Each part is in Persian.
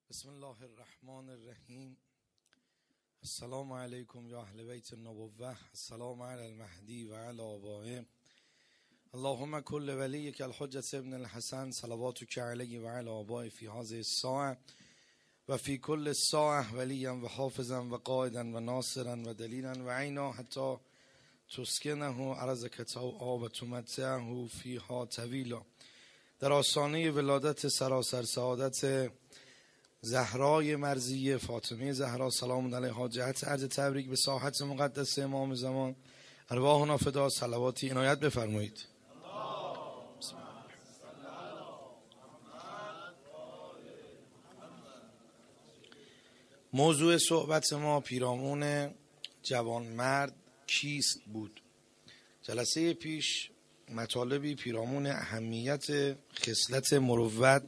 بسم الله الرحمن الرحیم. السلام علیکم یا اهل بیت النبوة، السلام علی المهدی و علی آبائه. اللهم کل ولیک الحجة ابن الحسن صلواتک علیه و علی آبائه فی هذه الساعة و فی کل ساعة ولیا و حافظا و قائدا و ناصرا و دلیلا و عینا حتی تسکنه ارضک طوعا و تمتعه فیها طویلا. در آستانه ولادت سراسر سعادت زهرای مرضیه فاطمه زهرا سلام علیها، جهت عرض تبریک به ساحت مقدس امام زمان، ارواحنا فدا، صلواتی عنایت بفرمایید. موضوع صحبت ما پیرامون جوانمرد کیست بود. جلسه پیش مطالبی پیرامون اهمیت خصلت مروت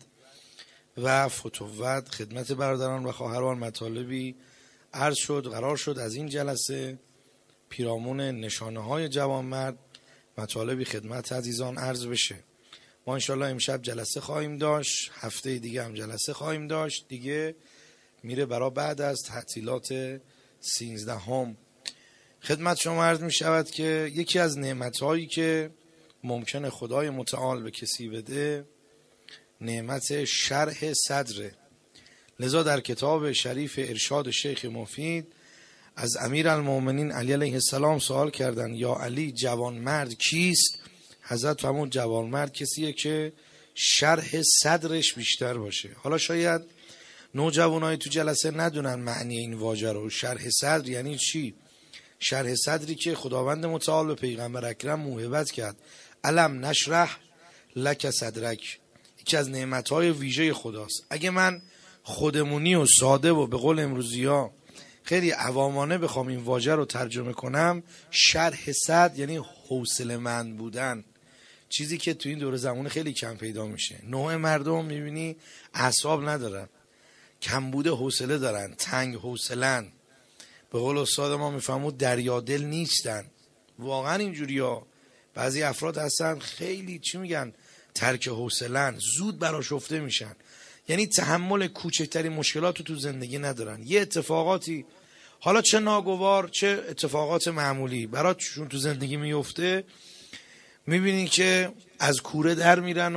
و فتوت خدمت برادران و خواهران مطالبی عرض شد. قرار شد از این جلسه پیرامون نشانه های جوانمرد مطالبی خدمت عزیزان عرض بشه. ما انشالله امشب جلسه خواهیم داشت، هفته دیگه هم جلسه خواهیم داشت، دیگه میره برای بعد از تعطیلات 13 خدمت شما عرض می شود که یکی از نعمتهایی که ممکنه خدای متعال به کسی بده نعمت شرح صدره. لذا در کتاب شریف ارشاد شیخ مفید از امیرالمومنین علی علیه السلام سوال کردن یا علی جوانمرد کیست؟ حضرت فرمود جوانمرد کسیه که شرح صدرش بیشتر باشه. حالا شاید نوجوانای تو جلسه ندونن معنی این واژه رو. شرح صدر یعنی چی؟ شرح صدری که خداوند متعال به پیغمبر اکرم موهبت کرد، الم نشرح لک صدرک، یکی از نعمتهای ویژه خداست. اگه من خودمونی و ساده و به قول امروزی ها خیلی عوامانه بخوام این واژه رو ترجمه کنم، شرح صدر یعنی حوصله مند بودن، چیزی که تو این دور زمان خیلی کم پیدا میشه. نوع مردم میبینی اعصاب ندارن، کمبود حوصله دارن، تنگ حوصله‌اند. به قول استاد ما میفهمود دریادل نیستن. واقعا اینجوری ها. بعضی افراد هستن خیلی چی میگن ترک حوصله‌اند، زود برآشفته میشن، یعنی تحمل کوچکترین مشکلات رو تو زندگی ندارن. یه اتفاقاتی حالا چه ناگوار چه اتفاقات معمولی براتشون تو زندگی میفته، میبینی که از کوره در میرن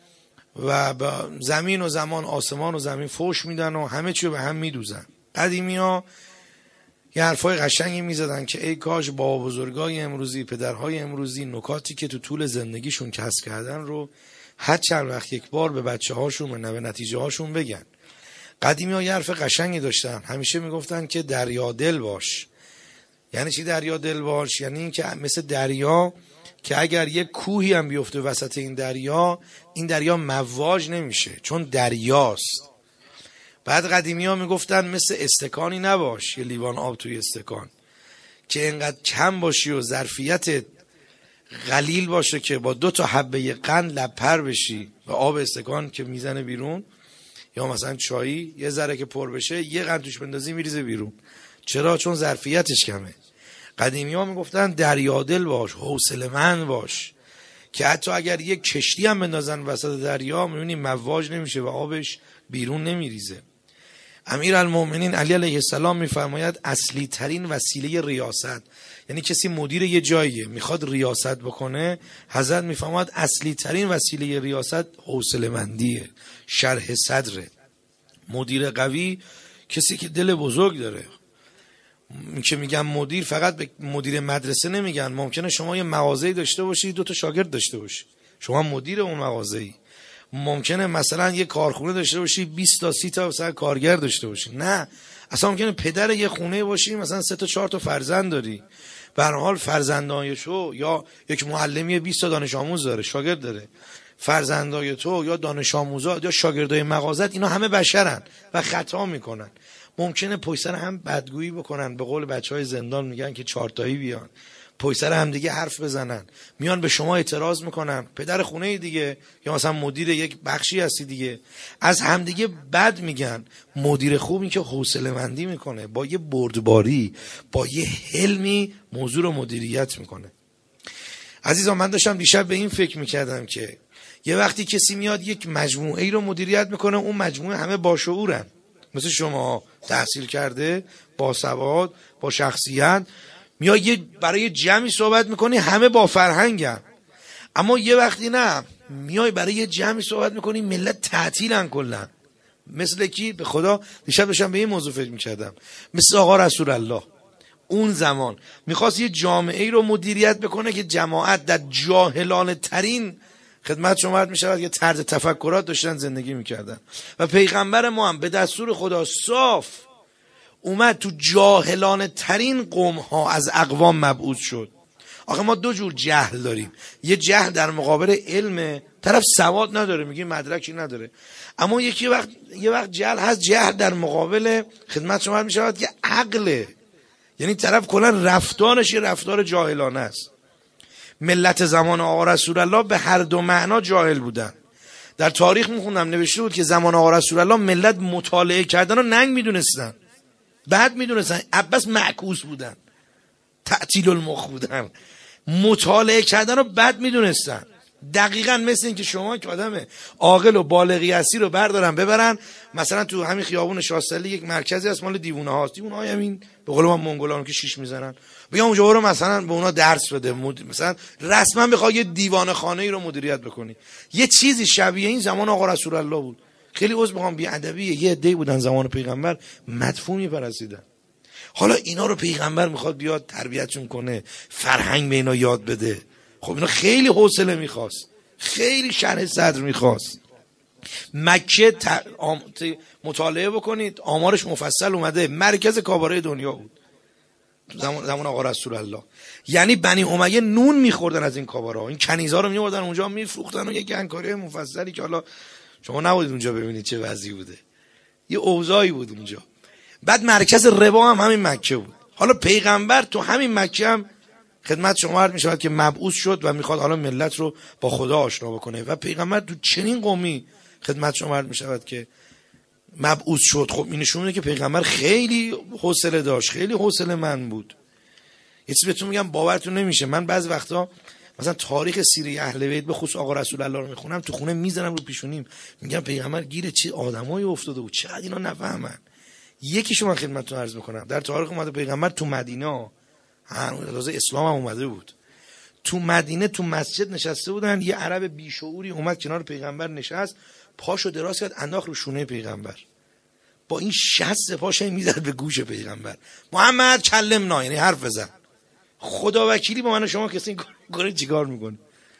و زمین و زمان، آسمان و زمین فوش میدن و همه چی رو به هم میدوزن. قدیمی ها یه حرفای قشنگی میزدن که ای کاش بابا بزرگای امروزی، پدرهای امروزی نکاتی که تو طول زندگیشون کسب کردن رو هر چند وقت یک بار به بچه هاشون و به نتیجه هاشون بگن. قدیمی ها یه حرف قشنگی داشتن، همیشه میگفتن که دریادل باش. یعنی چی دریادل باش؟ یعنی این که مثل دریا که اگر یک کوهی هم بیفته وسط این دریا مواج نمیشه، چون دریاست. بعد قدیمی ها میگفتن مثل استکانی نباش، یه لیوان آب توی استکان، که اینقدر کم باشی و ظرفیت قلیل باشه که با 2 حبه قند لب‌پر بشی و آب استکان که میزنه بیرون، یا مثلا چایی یه ذره که پر بشه یه قند توش بندازی میریزه بیرون. چرا؟ چون ظرفیتش کمه. قدیمی ها میگفتن دریادل باش، حوصله‌مند باش، که حتی اگر یک کشتی هم بندازن وسط دریا میبینی مواج نمیشه و آبش بیرون نمیریزه. امیرالمومنین علی علیه السلام میفرماید اصلی ترین وسیله ریاست، یعنی کسی مدیر یه جاییه میخواد ریاست بکنه، حضرت میفرماید اصلی ترین وسیله ریاست حوصله مندیه، شرح صدره. مدیر قوی کسی که دل بزرگ داره. که میگم مدیر فقط به مدیر مدرسه نمیگن. ممکنه شما یه مغازه‌ای داشته باشی 2 شاگرد داشته باشی، شما مدیر اون مغازه‌ای. ممکنه مثلا یه کارخونه داشته باشی 20 تا 30 تا مثلا کارگر داشته باشی. نه، اصلا ممکنه پدر یه خونه باشی مثلا 3 تا 4 تا فرزند داری. به هر حال فرزندای تو، یا یک معلمی 20 تا دانش آموز داره، شاگرد داره، فرزندای تو یا دانش آموزا یا شاگردای مغازت، اینا همه بشرن و خطا میکنن. ممکنه پشت سر هم بدگویی بکنن، به قول بچهای زندان میگن که 4 تایی بیان پشت سر هم دیگه حرف بزنن، میان به شما اعتراض میکنن، پدر خونه دیگه یا مثلا مدیر یک بخشی هستی دیگه، از همدیگه بد میگن. مدیر خوبی که حوصله مندی میکنه، با یه بردباری، با یه حلمی موضوع رو مدیریت میکنه. عزیزان من داشتم دیشب به این فکر میکردم که یه وقتی کسی میاد یک مجموعه ای رو مدیریت میکنه، اون مجموعه همه باشعورن، مثل شما تحصیل کرده، با سواد، با شخصیت، میای برای جمعی صحبت میکنی همه با فرهنگن. اما یه وقتی نه، میای برای یه جمعی صحبت میکنی ملت تعطیلن کلا. مثل کی؟ به خدا دیشب داشتم به این موضوع فکر میکردم. مثل آقا رسول الله اون زمان میخواست یه جامعه ای رو مدیریت بکنه که جماعت در جاهلانه ترین خدمت شما عرض میشود که طرز تفکرات داشتن زندگی میکردن و پیغمبر ما هم به دستور خدا صاف اومد تو جاهلانه ترین قوم ها از اقوام مبعوث شد. آخه ما دو جور جهل داریم، یه جهل در مقابل علم، طرف سواد نداره میگه مدرکی نداره، اما یه وقت جهل هست، جهل در مقابل خدمت شما میشود که عقله، یعنی طرف کلا رفتارش یه رفتار جاهلانه است. ملت زمان آقا رسول الله به هر دو معنا جاهل بودن. در تاریخ میخوندم نوشته بود که زمان آقا رسول الله ملت مطالعه کردن رو ننگ میدونستن، بعد میدونستن عباس معکوس بودن، تعطیل المخ بودن، مطالعه کردن رو بد میدونستن. دقیقاً مثل این که شما که آدم عاقل و بالغی هستی رو ببرن مثلا تو همین خیابون شاستلی یک مرکزی هست مال دیوونه هاست، دیوونه های همین به قول ما منگولان که شیش میزنن، بگم اونجا برو مثلا به اونا درس بده، مثلا رسما بخوای یه دیوانه خانه ای رو مدیریت بکنی. یه چیزی شبیه این زمان آقا رسول الله بود. خیلی عذر میخوام بی ادبیه، یه عده‌ای بودن زمان پیغمبر مدفون میپرستیدن. حالا اینا رو پیغمبر میخواد بیاد تربیتشون کنه، فرهنگ به اینا یاد بده. خب اینا خیلی حوصله میخواست، خیلی شرح صدر میخواست. مکه مطالعه بکنید، آمارش مفصل اومده، مرکز کاباره دنیا بود زمان آقا رسول الله. یعنی بنی امیه نون میخوردن از این کاباره ها، این کنیزا رو میوردن اونجا میفروختن و یک گنگکاری مفصلی که حالا شما نبودید اونجا ببینید چه وضعی بوده، یه اوضاعی بود اونجا. بعد مرکز ربا هم همین مکه بود. حالا پیغمبر تو همین مکه هم خدمت شما عرض میشود که مبعوث شد و میخواد حالا ملت رو با خدا آشنا بکنه و پیغمبر تو چنین قومی خدمت شما عرض میشود که مبعوث شد. خب این نشون میده که پیغمبر خیلی حوصله داشت، خیلی حوصله مند بود. یه چیزی بهتون میگم باورتون نمیشه، من بعضی وقتا مثلا تاریخ سیره اهل بیت به خصوص آقا رسول الله رو میخونم، تو خونه میزنم رو پیشونیم، میگم پیغمبر گیر چه آدمایی افتاده بود، چقدر اینا نفهمن. یکیشو من خدمتتون عرض میکنم، در تاریخ اومده پیغمبر تو مدینه، تازه اسلام هم اومده بود، تو مدینه تو مسجد نشسته بودن، یه عرب بیشعوری اومد کنار پیغمبر نشست، پاشو دراز کرد انداخت رو شونه پیغمبر، با این شست پاش میزد به گوش پیغمبر، محمد کلمنا، یعنی حرف بزن. خدا وکیلی با من و شما کسی این چیکار میکنه؟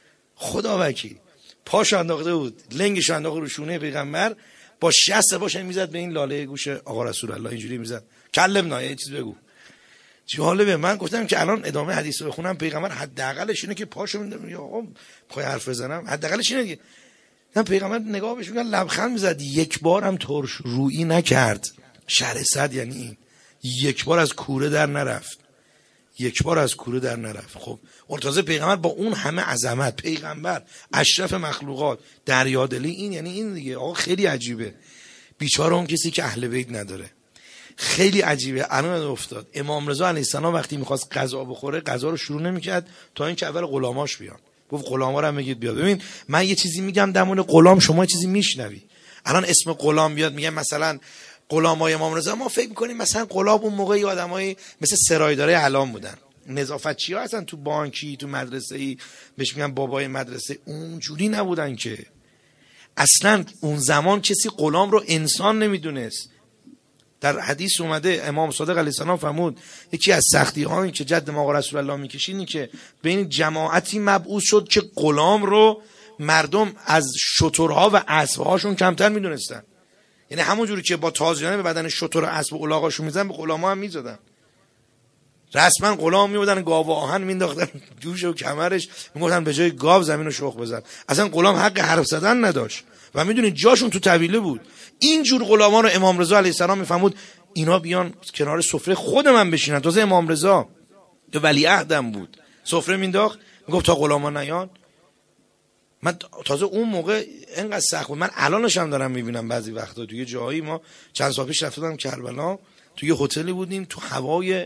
خدا وکیلی پاشو انداخته بود، لنگش انداخت رو شونه پیغمبر، با شست پاش میزد به این لاله گوش آقا رسول الله، اینجوری میزد کلمنا، یه چیز بگو. جالبه، من گفتم که الان ادامه حدیث رو بخونم، پیغمبر حداقلش اینه که پاشو میگه آقا پای حرف بزنم، حداقلش اینه که من پیغمبر نگاه بهش میگم لبخند میزد، یک بار هم ترش رویی نکرد. شرح صد یعنی این، یک بار از کوره در نرفت، یک بار از کوره در نرفت. خب مرتضی پیغمبر با اون همه عظمت، پیغمبر اشرف مخلوقات، دریادلی، این یعنی این دیگه. آقا خیلی عجیبه، بیچاره اون کسی که اهل بیت نداره، خیلی عجیبه. الان افتاد امام رضا علیه السلام وقتی میخواست غذا بخوره، غذا رو شروع نمیکرد تا اینکه اول غلاماش بیان، گفت غلاما رو هم بگید بیاد. ببین من یه چیزی میگم در مورد غلام، شما یه چیزی میشنوی. الان اسم غلام بیاد، میگه مثلا غلامای امام رضا، ما فکر میکنیم مثلا غلام اون موقع آدمایی مثل سرایداره الان بودن، نظافتچی‌ها هستن تو بانکی، تو مدرسه‌ای بهش میگن بابای مدرسه، اونجوری نبودن که. اصلا اون زمان کسی غلام رو انسان نمیدونست. در حدیث اومده امام صادق علیه السلام فرمود یکی از سختی هایی که جد ما آقا رسول الله میکشید اینه که بین جماعتی مبعوث شد که غلام رو مردم از شترها و اسبهاشون کمتر میدونستن. یعنی همونجوری که با تازیانه به بدن شتر و اسب و الاغاشون میزدن، به غلاما هم میزدن. رسما غلام میبودن گاو و آهن مینداختن جوش و کمرش، میگفتن به جای گاو زمین رو شخ بزن. اصلا غلام حق حرف زدن نداشت و میدونید جاشون تو طویله بود. اینجور غلامان رو امام رضا علیه السلام میفهمود اینا بیان کنار سفره خود من بشینن. تازه امام رضا که ولیعهدم بود، سفره مینداخت، میگفت تا غلاما نیان. من تازه اون موقع اینقدر سخت بود، من الانش هم دارم میبینم بعضی وقتا توی جایی. ما چند سال پیش رفتم کربلا، توی هتلی بودیم، تو هوای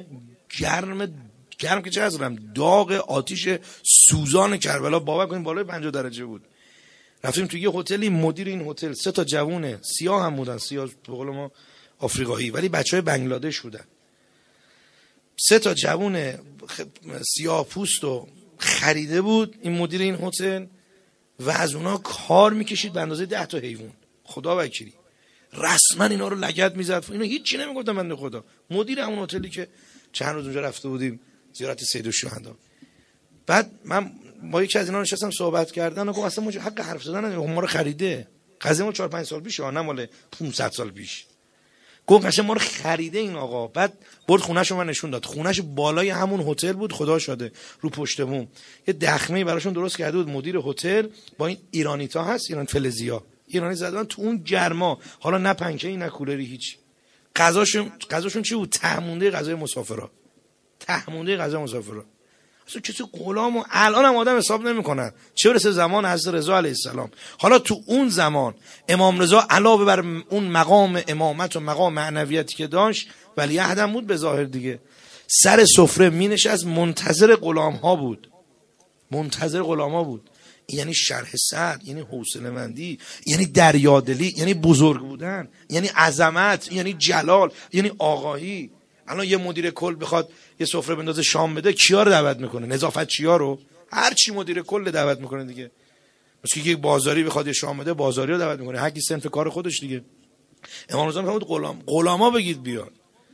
گرم که چه هستم، داغ آتیش سوزان کربلا، باور کنید بالای 50 درجه بود. رفتیم توی یه هتلی، مدیر این هتل 3 تا جوونه سیاه هم بودن، سیاه به قول ما آفریقایی، ولی بچهای بنگلادش بودن. 3 تا جوون سیاه پوست رو خریده بود این مدیر این هتل و از اونا کار میکشید به اندازه 10 تا حیوان. خدا وکیلی رسما اینا رو لگد میزد، اینا هیچی نمیگفتن. بنده خدا مدیر همون هتلی که چند روز اونجا رفته بودیم زیارت سید الشهدا. بعد من با یکی از اینا نشستم صحبت کردن و گفتم اصلا ما حق حرف زدن نداریم، ما رو خریده. قضیه ما 4 5 سال پیشه، نه مال 500 سال پیش. گفت قشنگ ما رو خریده این آقا. بعد برد خونه‌شو من نشون داد. خونه‌ش بالای همون هتل بود، خدا شده رو پشت بوم یه دخمه براشون درست کرده بود مدیر هتل با این ایرانیتا هست، ایران فلزیا، ایرانی زدن تو اون گرما. حالا نه پنکه‌ای نه کولری هیچ. غذاشون چی بود؟ تهمونده غذای مسافرا. تهمونده غذای مسافرا. اصلا کسی غلامو الان هم آدم حساب نمیکنن، چه برسه زمان حضرت رضا علیه السلام. حالا تو اون زمان امام رضا علاوه بر اون مقام امامت و مقام معنویتی که داشت ولیعهد هم بود به ظاهر دیگه، سر سفره مینشست منتظر غلام ها بود. منتظر غلام ها بود. یعنی شرح صدر، یعنی حوصله مندی، یعنی دریادلی، یعنی بزرگ بودن، یعنی عظمت، یعنی جلال، یعنی آقایی. الان یه مدیر کل بخواد یه سفره بندازه شام بده، کیا رو دعوت میکنه؟ نظافت چیا رو؟ هر چی مدیر کل دعوت میکنه دیگه. مثل که یک بازاری بخواد یه شام بده، بازاری رو دعوت میکنه، هر کی صنف کار خودش دیگه. امام رضا میگه غلاما بگید بیان.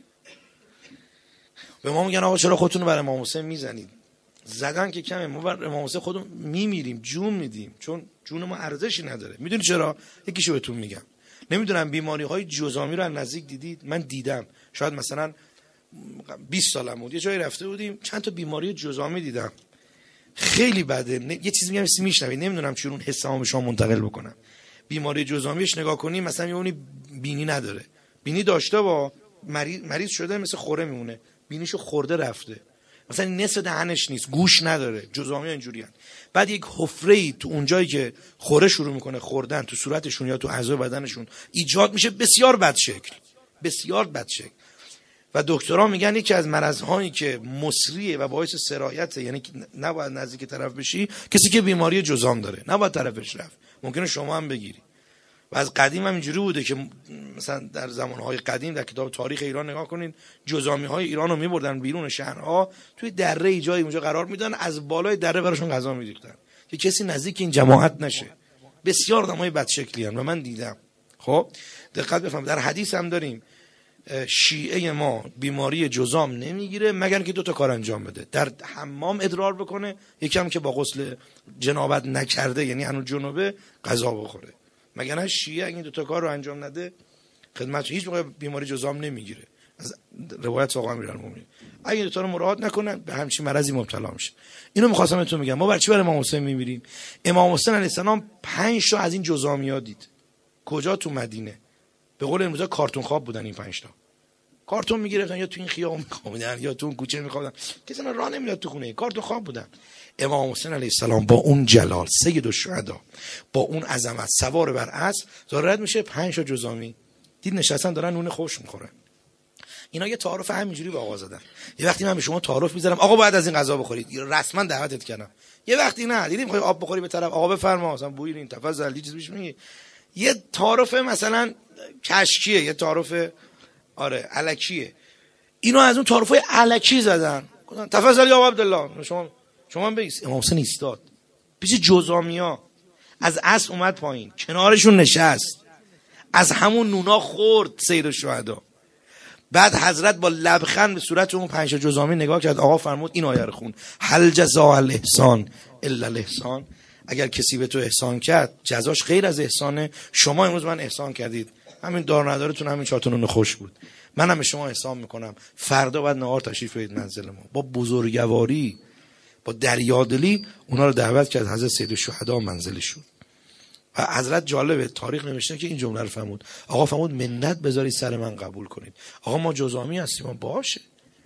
به ما میگن آقا چرا خودتون رو برای امام حسین میزنید؟ زدن که کمه، ما بر امام حسین خودمون میمیریم، جون میدیم، چون جون ما ارزشی نداره. میدونی چرا؟ یکیشو بهتون میگم. نمیدونم بیماری های جزامی رو از نزدیک دیدید؟ من دیدم. شاید مثلا 20 سالم بود یه جایی رفته بودیم، چند تا بیماری جزامی دیدم. خیلی بده. یه چیزی میگم میشنوید، نمیدونم چون اون حسامو به شما منتقل بکنم. بیماری جزامیش نگاه کنی مثلا میبینی بینی نداره، بینی داشته با مریض شده مثل خوره میمونه، بینیشو خورده رفته، مثلا نصف دهنش نیست، گوش نداره. جزامی اینجوریان. بعد یک حفره‌ای تو اون جایی که خوره شروع میکنه خوردن تو صورتشون یا تو اعضای بدنشون ایجاد میشه، بسیار بد شکل، بسیار بد شکل. و دکترها میگن یکی از مرض‌هایی که مسریه و باعث سرایت، یعنی نباید نزدیک طرف بشی، کسی که بیماری جذام داره نباید طرفش رفت. ممکنه شما هم بگیری. و از قدیم هم اینجوری بوده که مثلا در زمانهای قدیم در کتاب تاریخ ایران نگاه کنین، جذامی‌های ایران رو می‌بردن بیرون شهرها، توی دره جایی اونجا قرار میدن، از بالای دره براشون غذا می‌ریختن که کسی نزدیک این جماعت نشه. بسیار آدمای بدشکلی ان و من دیدم. خب دقت بفرمایید، در حدیث هم داریم شیعه ما بیماری جذام نمیگیره مگر که 2 تا کار انجام بده: در حمام ادرار بکنه، یکم که با غسل جنابت نکرده یعنی هنوز جنوبه غذا بخوره. مگر نه شیعه اگه این 2 تا کار رو انجام نده خدمت هیچ موقع بیماری جذام نمیگیره. از روایت آقا امیرالمومنین اگه 2 تا رو مراعات نکنن به همچین مرضی مبتلا میشه. اینو می‌خواستم بهتون بگم. ما برای چی برای امام حسین میمیریم؟ امام حسین علیه السلام 5 تا از این جذامیا دید. کجا؟ تو مدینه. به قول امروزا کارتون خواب بودن این 5 تا. کارتون میگرفتن یا تو این خیابون میخوابیدن یا تو اون کوچه میخوابیدن، کسی راه نمیداد تو خونه، کارتون خواب بودن. امام حسین علیه السلام با اون جلال سید الشهدا، با اون عظمت سوار بر اسب ظاهرت میشه 5 تا جذامی دید نشستن دارن نون خوش میخورن. اینا یه تعارف همینجوری با آقا زدن. یه وقتی من به شما تعارف میذارم آقا باید از این غذا بخورید، رسما دعوتت کردم. یه وقتی نه دیدیم میخوای آب بخوری به طرف آقا بفرما مثلا بوی این تفضل چیز پیش میگی. یه تعارف مثلا کشکیه، یه تعارف آره الکیه. اینا از اون تعارفای الکی زدن، گفتن تفضل یا عبدالله. شما بگید. امام حسین ایستاد پیش جذامیا، از اسب اومد پایین، کنارشون نشست، از همون نونا خورد سید الشهدا. بعد حضرت با لبخند به صورت اون 5 جذامی نگاه کرد. آقا فرمود این آیه رو خون: هل جزاء الاحسان الا الاحسان. اگر کسی به تو احسان کرد جزاش غیر از احسانه. شما امروز من احسان کردید، همین دار ندارتون همین 4 تا نون خوش بود، منم به شما احسان میکنم. فردا بعد نهار تشریف بیارید منزل ما. با بزرگواری، با دریادلی اونا رو دعوت کرد حضرت سید الشهدا منزلشون. و حضرت جالبه تاریخ نوشته که این جمله رو فرمود. آقا فرمود منت بذارید سر من قبول کنید. آقا ما جذامی هستیم. باشه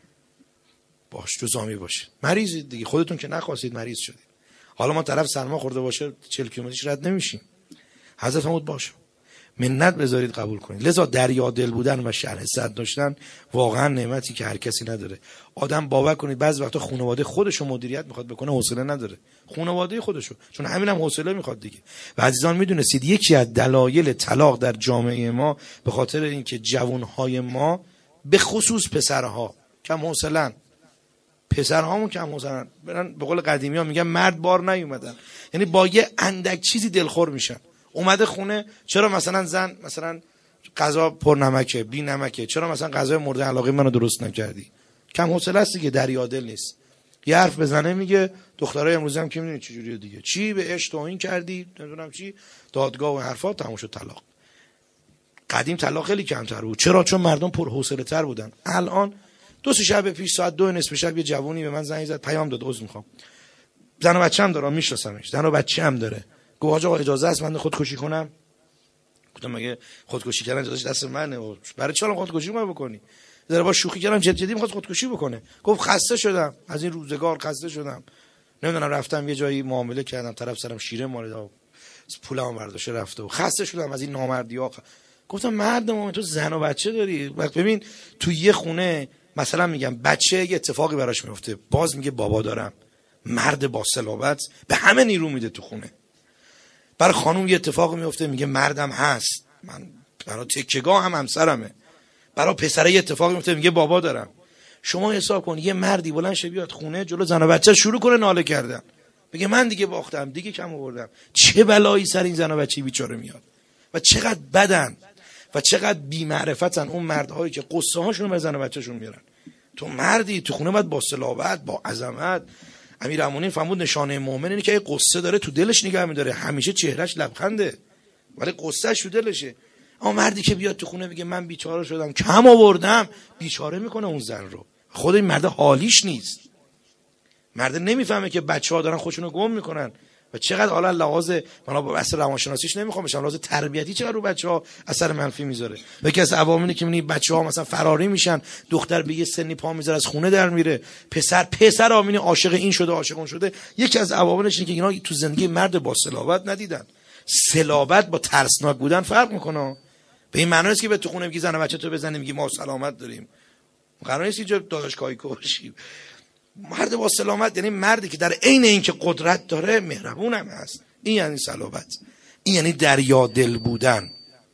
باش جذامی باشه، مریضید دیگه، خودتون که نخواستید مریض شدید. حالا ما طرف سرما خورده باشه 40 کیلومترش رد نمیشیم. حضرت فرمود باشه. منت بذارید قبول کنید. لذا دریا دل بودن و شرح صدر داشتن واقعا نعمتی که هر کسی نداره. آدم باور کنید بعضی وقتا خانواده خودشو مدیریت میخواد بکنه، حوصله نداره. خانواده خودشو، چون همینم حوصله میخواد دیگه. و عزیزان میدونستید یکی از دلایل طلاق در جامعه ما به خاطر اینکه جوانهای ما به خصوص پسرها کم حوصله‌اند. پسرهامون کم حوصله‌اند. برن به قول قدیمی‌ها میگن مرد بار نیومدن. یعنی با یه اندک چیزی دلخور میشن. اومده خونه چرا مثلا زن مثلا غذا پر نمکه، بی نمکه، چرا مثلا غذای مورد علاقه منو درست نکردی؟ کم حوصله است دیگه، دریا دل نیست. یه حرف بزنه میگه دخترای امروز هم که میدونی چه جوریه دیگه، چی بهش توهین کردی نمیدونم چی، دادگاه و حرفا، تموم شد طلاق. قدیم طلاق خیلی کمتر بود. چرا؟ چون مردم پر حوصله تر بودن. الان 2 شب پیش ساعت 2 نصف شب یه جوونی به من زنگ زد، پیام داد، عذر میخوام، زن و بچه‌ام دارم، میشناسمش، زن و بچه‌ام داره، گفت آقا اجازه است من خودکشی کنم؟ گفتم مگه خودکشی کردن اجازهش دست منه؟ برای چی الان خودکشی می‌خوای بکنی؟ داره با شوخی کردم، جدی می‌خواد خودکشی بکنه. گفت خسته شدم از این روزگار، خسته شدم، نمیدونم رفتم یه جایی معامله کردم، طرف سرم شیره مالیده، پولمو برداشته رفته و خسته شدم از این نامردی‌ها. گفتم مرد مومن تو زن و بچه داری. وقت ببین تو یه خونه مثلا میگم بچه یه اتفاقی براش میفته، باز میگه بابا دارم. مرد با صلابت به همه نیرو میده تو خونه. برای خانوم یه اتفاقی میفته میگه مردم هست، من برای تکیه‌گاه هم همسرمه. برای پسره یه اتفاقی میفته میگه بابا دارم. شما حساب کن یه مردی بلند شه بیاد خونه جلو زن و بچه شروع کنه ناله کردن، بگه من دیگه باختم، دیگه کم آوردم، چه بلایی سر این زن و بچه بیچاره میاد. و چقدر بدن و چقدر بی معرفتن اون مردهایی که قصه هاشون رو به زن و بچه‌شون میارن. تو مردی تو خونه باید با صلابت، با عظمت. امیرالمومنین فرمود نشانه مؤمن اینه که قصه داره تو دلش نگه می‌داره، همیشه چهرهش لبخنده ولی قصه‌اش تو دلشه. اما مردی که بیاد تو خونه بگه من بیچاره شدم، کم آوردم، بیچاره میکنه اون زن رو. خود این مرد حالیش نیست. مرد نمیفهمه که بچه‌ها دارن خودشونو گم میکنن و چقدر حالا لحاظ من با اصل روانشناسیش نمیخوام بشم، لحاظ تربیتی چقدر رو بچه‌ها اثر منفی میذاره. و یکی از عواملی که میبینی بچه‌ها مثلا فراری میشن، دختر به یه سنی پا میذاره از خونه در میره، پسر آمینی عاشق این شده عاشق اون شده. یکی از عواملش اینه که اینا تو زندگی مرد با صلابت ندیدن. صلابت با ترسناک بودن فرق میکنه. به این معنی نیست که به تو خونه میگی زن و بچه تو بزنی میگی ما سلامت داریم. قرار نیست اینجا داداشکایی کوشی. مرد با سلامت یعنی مردی که در عین اینکه قدرت داره مهربون هم هست. این یعنی صلابت، این یعنی دریا دل بودن.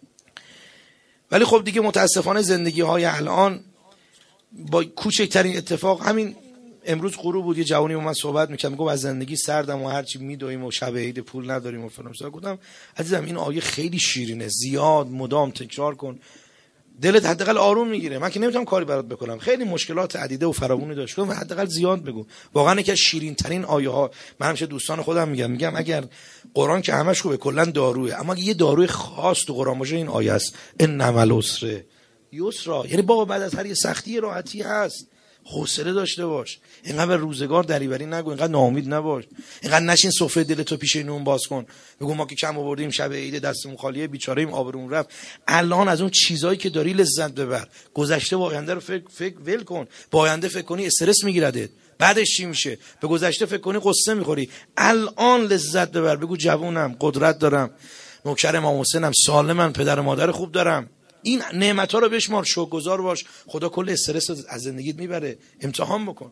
ولی خب دیگه متاسفانه زندگی های الان با کوچکترین اتفاق، همین امروز غروب بود یه جوانی با من صحبت می‌کرد، میگفت از زندگی سردم و هرچی میدویم و شب عید پول نداریم و فلان. گفتم عزیزم این آیه خیلی شیرینه، زیاد مدام تکرار کن، دلت حداقل آروم میگیره. من که نمیتونم کاری برات بکنم، خیلی مشکلات عدیده و فراوانی داشت، و حداقل زیاد بگو. واقعا یکی از شیرین ترین آیه ها، من همیشه دوستان خودم میگم اگر قرآن که همش خوبه کلا داروه، اما اگه یه داروی خاص تو قرآن باشه این آیه است، انما العسر یسرا. یعنی بابا بعد از هر یه سختی راحتی هست. حوصله داشته باش، اینقدر به روزگار دریوری نگو، اینقدر ناامید نباش، اینقدر نشین سفره دلتو پیش نون باز کن بگو ما که کم آوردیم شب عید دستمون خالیه بیچاره ایم آبرون رفت. الان از اون چیزایی که داری لذت ببر. گذشته و آینده رو فکر ول کن. با آینده فکر کنی استرس میگیردت، بعدش چی میشه؟ به گذشته فکر کنی قصه میخوری. الان لذت ببر، بگو جوونم، قدرت دارم، نوکر امام حسینم، سالمم، پدر و مادر خوب دارم. این نعمت‌ها رو بشمار، شکرگزار باش، خدا کل استرس از زندگیت میبره. امتحان بکن.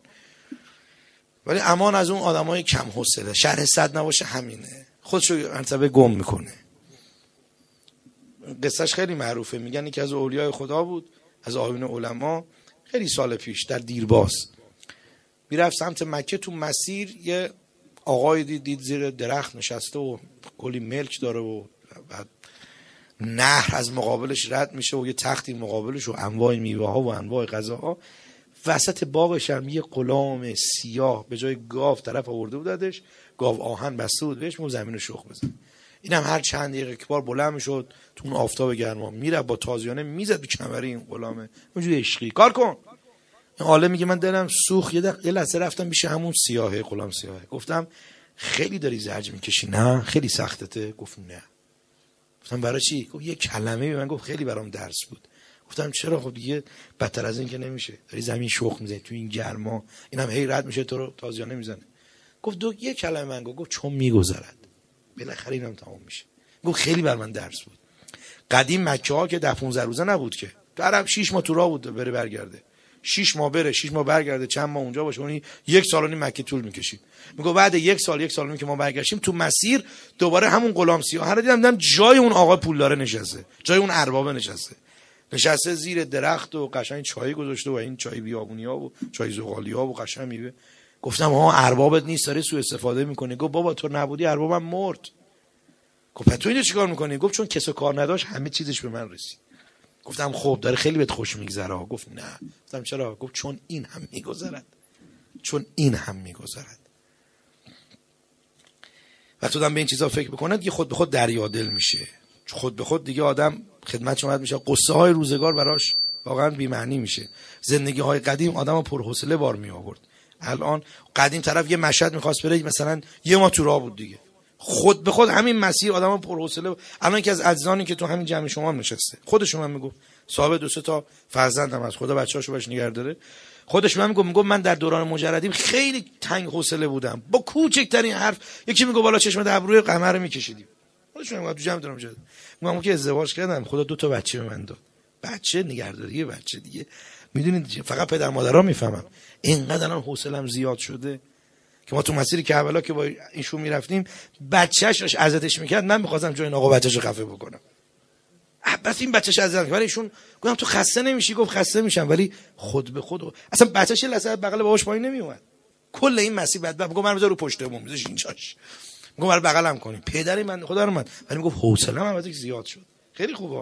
ولی امان از اون آدمای کم حوصله. شرح صد نباشه همینه، خودشو مرتبه گم میکنه. قصهش خیلی معروفه، میگن یکی از اولیای خدا بود، از آیین علما، خیلی سال پیش در دیرباز میرفت سمت مکه، تو مسیر یه آقای دید زیر درخت نشسته و کلی ملک داره و بعد نهر از مقابلش رد میشه و یه تختی مقابلش و انواع میوه ها و انواع غذاها. وسط باغش هم یه غلام سیاه به جای گاو طرف آورده بودش، گاو آهن بسته بود بهش، مو زمین شخ بزن. اینم هر چند دقیقه که بار بلند میشد تو اون آفتاب گرما، میره با تازیانه میزد به کمر این غلامه، اونجوری عشقی کار کن. این عالم میگه من دلم سوخت، یه لحظه رفتم پیش همون سیاهه، غلام سیاهه، گفتم خیلی داری زرج میکشی؟ نه خیلی سختته. گفت نه. گفتم برای چی؟ گفت یه کلمه به من گفت خیلی برام درس بود. گفتم چرا؟ خب دیگه بدتر از این که نمیشه، داری زمین شخم میزنی تو این گرما، اینم هی رد میشه تو رو تازیانه میزنه. گفت یه کلمه من گفت چون میگذرد بالاخره اینم تمام میشه. گفت خیلی بر من درس بود. قدیم مکه ها که 10-15 روزه نبود که، طرف 6 ماه تو راه بود بره برگرده، 6 ماه بره 6 ماه برگرده، چند ماه اونجا باشه، اون 1 سال و نیم مکه طول میکشید. میگه بعد 1 سال 1 سال و نیم که ما برگشتیم تو مسیر دوباره همون غلام سیاه رو دیدم جای اون آقا پولدار نشسته، جای اون ارباب نشسته زیر درخت و قشنگ چای گذاشته و این چای بیابونیا و چای زغالیا و قشنگ میوه. گفتم ها اربابت نیست داره سوء استفاده میکنه. گفت بابا تو نبودی اربابم مرد. گفت تو اینو چیکار میکنی؟ گفت چون کس و کار نداشت همه چیزش به من رسید. گفتم خب داره خیلی بهت خوش میگذره. گفت نه. گفتم چرا؟ گفت چون این هم میگذرد، چون این هم میگذرد. وقتی آدم به این چیزا فکر بکنه دیگه خود به خود دریا دل میشه، خود به خود دیگه آدم خدمت شما میشه، قصه های روزگار براش واقعا بی معنی میشه. زندگی های قدیم آدمو پرحوصله بار می آورد. الان قدیم طرف یه مشهد میخواست بره مثلا 1 ماه تو راه بود دیگه، خود به خود همین مسیر آدمو پرحوصله. الان که از عزیزانی که تو همین جمع شما نشسته خودشون هم میگفت صاحب 2-3 تا فرزندم از خدا بچه‌اشو باش نگه داره، خودش میگفت من در دوران مجردیم خیلی تنگ حوصله بودم، با کوچکترین حرف یکی میگه بالا چشم ابروی قمر رو میکشیدیم. خودشون میگفت تو جمع دوران مجرد من که ازدواج کردم خدا 2 تا بچه به من داد، بچه نگهداری بچه دیگه میدونید فقط پدر مادرها میفهمم. اینقدر الان حوصله‌ام زیاد شده که ما تو مسیر کربلا که با ایشون میرفتیم بچه‌ش اذیتش میکرد، من می‌خواستم جای این آقا بچه‌شو خفه بکنم. بس این بچه‌ش اذیت کرد، ولی ایشون گفتم تو خسته نمیشی؟ گفت خسته میشم، ولی خود به خود اصلا بچه‌ش لحظه بغل باباش پایین نمیومد. کل این مسیر بعد گفت من بذار رو پشت بوم بذارش اینجاش، میگم برای بغلم کنی پدری من خدا رو من، ولی میگفت حوصله‌ام البته زیاد شد. خیلی خوبه.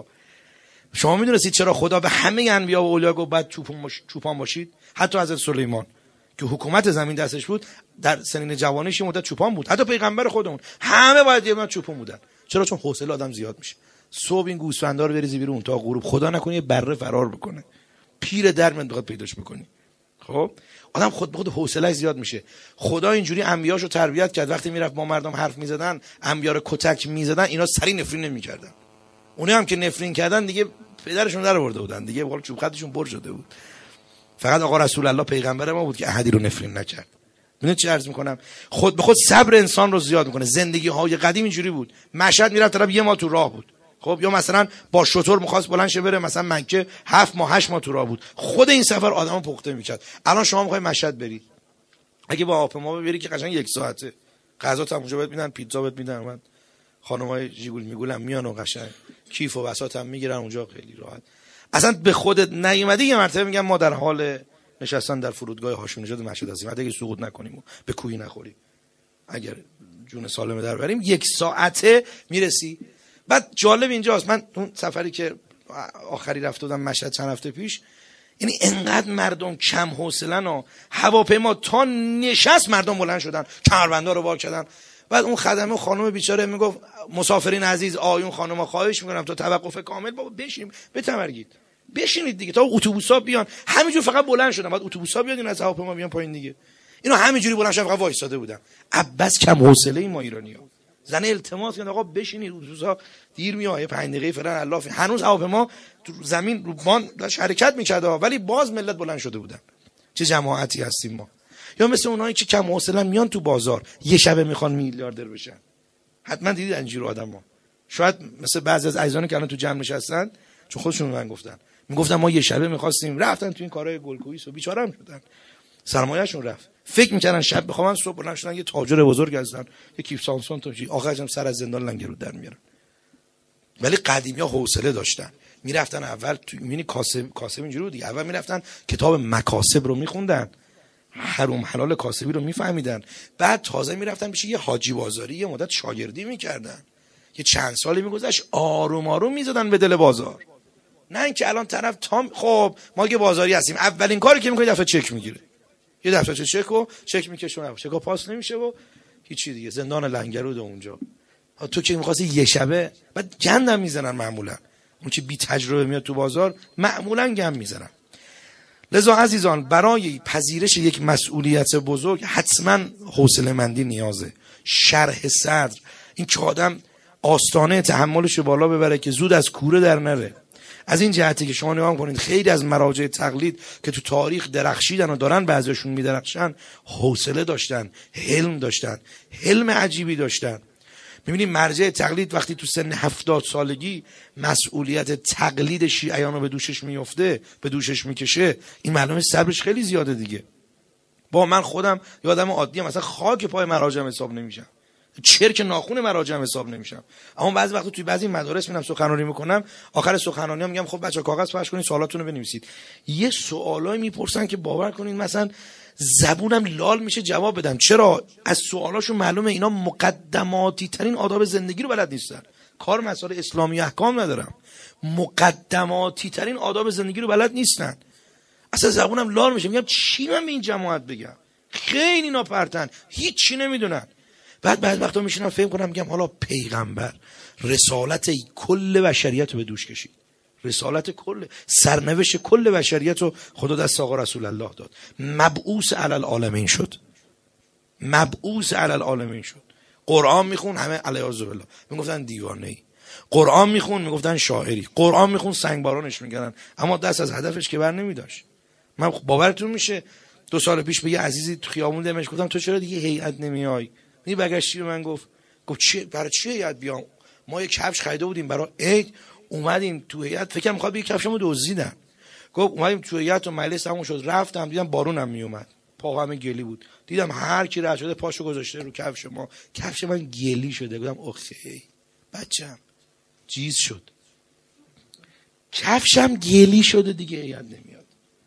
شما میدونستید چرا خدا به همه انبیا و اولیا گفت بعد چوپان باشید؟ حتی حضرت سلیمان که حکومت زمین دستش بود در سنین جوانیش مدت چوپان بود، حتی پیغمبر خودمون همه باید یه مدت چوپان بودن. چرا؟ چون حوصله آدم زیاد میشه. صبح این گوسفندا رو بریزی بیرون تا غروب، خدا نکنه یه بره فرار بکنه، پیر درمن بخواد پیداش بکنی. خب آدم خود به خود حوصله زیاد میشه. خدا اینجوری انبیاشو تربیت کرد وقتی میرفت با مردم حرف میزدن، انبیا رو کتک میزدن، اینا سری نفرین نمیکردن. اونها هم که نفرین کردن دیگه پدرشون در آورده بودن دیگه، به قول چوب خطشون پر شده بود. فقط آقا رسول الله پیغمبر ما بود که احدی رو نفرین نکرد. ببینید چه عرض میکنم، خود به خود صبر انسان رو زیاد میکنه. زندگی های قدیم اینجوری بود، مشهد میرفت طرف 1 ماه تو راه بود، خب یا مثلا با شتر میخواست بلند شه بره مثلا مکه 7 ماه 8 ماه تو راه بود. خود این سفر آدمو پخته میکرد. الان شما میخوای مشهد بری، اگه با هواپیما بری که قشنگ 1 ساعته، غذا تا اونجا بهت میدن، پیتزا بهت میدن، من خانمای جیگول میگولم میان و قشنگ کیف و بساط هم میگیرن اونجا خیلی راحت. اصلا به خودت نیومدی یه مرتبه میگم ما در حال نشستن در فرودگاه هاشمی نژاد مشهد هستیم، اگه سقوط نکنیم و به کوی نخوریم، اگر جون سالم در بریم 1 ساعته میرسی. بعد جالب اینجاست، من اون سفری که آخری رفته بودم مشهد چند هفته پیش، یعنی انقدر مردم کم حوصله‌ن و هواپیما تا نشست مردم بلند شدن، کمربندا رو وا کردن. بعد اون خدمه خانم بیچاره میگفت مسافرین عزیز آیون خانم خواهش میکنم تا توقف کامل بابا بشینیم بتمرگید، بشینید دیگه تا اتوبوسا بیان. همینجور فقط بلند شدن، بعد اتوبوسا بیاد این از هواپیما بیان پایین دیگه. اینا همینجوری بلند شدن فقط وایساده بودن. عباس کم حوصله ما ایرانی‌ها. زن التماس کرد آقا بشینید اتوبوسا دیر میاد 5 دقیقه فعلا الله. هنوز هواپیما تو زمین رو بان داشت حرکت میکرد ولی باز ملت بلند شده بودن. چه جماعتی هستیم ما. یا مثل اونایی که کم حوصله میان تو بازار یه شبه میخوان میلیاردر بشن. حتما دیدید اینجور آدما. شاید مثل بعضی از عزیزانی که الان تو جمع نشستن، چون خودشون من میگفتن ما یه شبه میخواستیم، رفتن تو این کارهای گلکویی و بیچاره هم شدن، سرمایه‌شون رفت. فکر میکردن شب بخوام صبح بلند شدن یه تاجر بزرگ هستن، یه کیف سامسون تو چی، آخرش هم سر از زندان لنگرو در میارن. ولی قدیمی‌ها حوصله داشتن، میرفتن اول تو یعنی کاسب اینجوری بود دیگه، اول میرفتن کتاب مکاسب رو میخوندن، حرام حلال کاسبی رو میفهمیدن، بعد تازه میرفتن پیش یه حاجی بازاری یه مدت شاگردی میکردن، یه چند سالی میگذشت آروم آروم میزدن به دل بازار. نه اینکه الان طرف خب ما که بازاری هستیم اولین کاری که میکنه دفعه چک میگیره، یه دفعه چک میکشه، چکو پاس نمیشه و هیچی دیگه، زندان لنگرود اونجا. تو که می‌خواستی یه شبه بعد گندم میزنن، معمولا اون که بی تجربه میاد تو بازار معمولا گند میزنن. لذا عزیزان برای پذیرش یک مسئولیت بزرگ حتما حوصله مندی نیازه، شرح صدر، این که آدم آستانه تحملش بالا ببره که زود از کوره در نره. از این جهتی که شما نگاه کنید خیلی از مراجع تقلید که تو تاریخ درخشیدن و دارن بعضیشون میدرخشن، حوصله داشتن، حلم داشتن، حلم عجیبی داشتن. می‌بینیم مرجع تقلید وقتی تو سن 70 سالگی مسئولیت تقلید شیعیان رو به دوشش میفته، به دوشش میکشه، این معلومه صبرش خیلی زیاده دیگه. با من خودم یه آدم عادی ام، مثلا خاک پای مراجع حساب نمیشم، چرک ناخون مراجع حساب نمیشم. اما بعضی وقتا توی بعضی مدارس میرم سخنرانی میکنم، آخر سخنرانی میگم خب بچا کاغذ پخش کنین سوالاتونو بنویسید. یه سوالایی میپرسن که باور کنین مثلا زبونم لال میشه جواب بدم. چرا؟ از سوالاشون معلومه اینا مقدماتی ترین آداب زندگی رو بلد نیستن. کار مسائل اسلامی احکام ندارم، مقدماتی ترین آداب زندگی رو بلد نیستن. اصلا زبونم لال میشه، میگم چی من به این جماعت بگم؟ خیلی ناپرتن، هیچ چی نمیدونن. بعد وقتا میشینم فهم کنم، میگم حالا پیغمبر رسالت کل بشریت رو به دوش کشید، رسالت کل سرنوشت کل بشریت رو خدا دست آقا رسول الله داد، مبعوث علی العالمین شد، مبعوث علی العالمین شد. قرآن میخون همه علیاذ بالله میگفتن دیوانه‌ای، قرآن میخون میگفتن شاعری، قرآن میخون سنگبارانش میکردن، اما دست از هدفش که بر نمیداشت. من باورتون میشه 2 سال پیش به یه عزیزی تو خیابون دمش گفتم تو چرا دیگه هیئت نمیای؟ می برگشتی به من گفت چی برای چی هیئت بیام؟ ما یه کفش خریده بودیم برای عید، اومدیم تو هیئت، فکر کنم میخواد یه کفشمو دزدیدن. گفت اومدیم تو هیئت و مجلس همون شد، رفتم دیدم بارونم میومد، پا همه گلی بود، دیدم هر کی رد شده پاشو گذاشته رو کفش ما، کفش من گلی شده. گفتم اوکی بچم چیز شد، کفشم گلی شده دیگه هیئت نمیاد.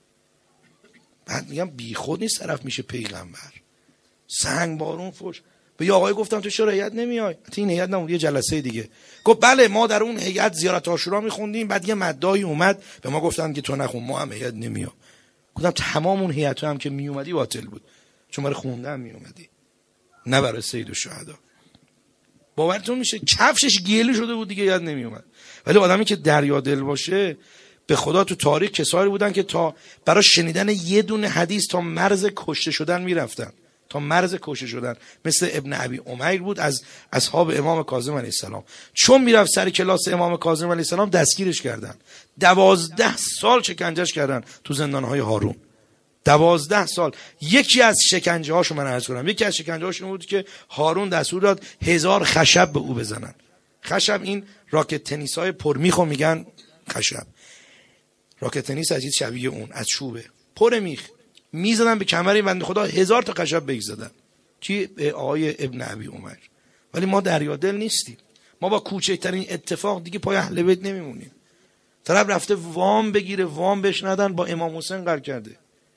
بعد میگم بیخود نیست طرف میشه پیغمبر، سنگ بارون فوش. به یه آقای گفتم تو چرا هیئت نمیای؟ این هیئت نمود، یه جلسه دیگه. گفت بله ما در اون هیئت زیارت عاشورا میخوندیم، بعد یه مدعی اومد به ما گفتن که تو نخون، ما هم هیئت نمیام. گفتم تمام اون هیئت هم که میومدی باطل بود، چون برای خوندن میومدی نه برای سید الشهدا. باورتون میشه کفشش گلی شده بود دیگه هیئت نمیومد. ولی آدمی که دریا دل باشه، به خدا تو تاریخ کسایی بودن که تا برای شنیدن یه دونه حدیث تا مرز کشته شدن میرفتن، تا مرز کشته شدن. مثل ابن ابی امیر بود از اصحاب امام کاظم علیه السلام، چون میرفت سر کلاس امام کاظم علیه السلام دستگیرش کردن، 12 سال شکنجهش کردن تو زندانهای هارون، 12 سال. یکی از شکنجه هاشو من عرض کنم، یکی از شکنجه هاشون بود که هارون دستور داد 1000 خشب به او بزنن. خشب این راکت تنیس های پرمیخو میگن خشب، راکت تنیس از شبیه اون از چوبه پر میخ، میزدن به کمر این بنده خدا 1000 تا خشب بگزدن. کی؟ آقای ابن ابی امیر. ولی ما دریادل نیستیم، ما با کوچکترین اتفاق دیگه پای اهل بیت نمیمونیم. طرف رفته وام بگیره، وام بهش ندن، با امام حسین قرار کرده.